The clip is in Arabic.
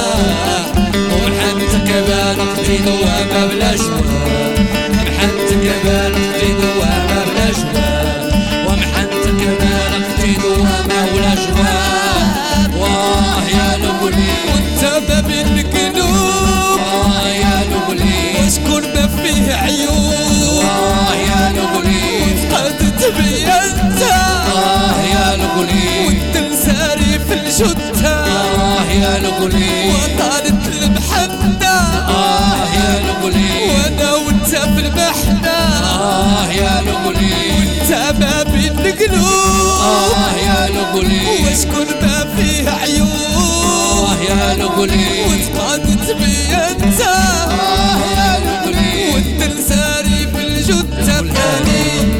ومحنتك بالك في دوامة بلا جواب محنتك بالك في دوامة بلا جواب ومحنتك بالك في دوامة ولا جواب واه يا لغلي وانت ما بين القلوب يا لغلي وشكون ما فيه عيوب يا لغلي وتقعد انت يا لغلي وانت مساري في الجثة يا لغلي وطالت المحنة يا لغلي وانا وانت في المحنة يا لغلي وانت ما بين القلوب يا لغلي وشكون ما فيه عيوب يا لغلي وتقعد انت يا لغلي وانت مساري في الجثة باني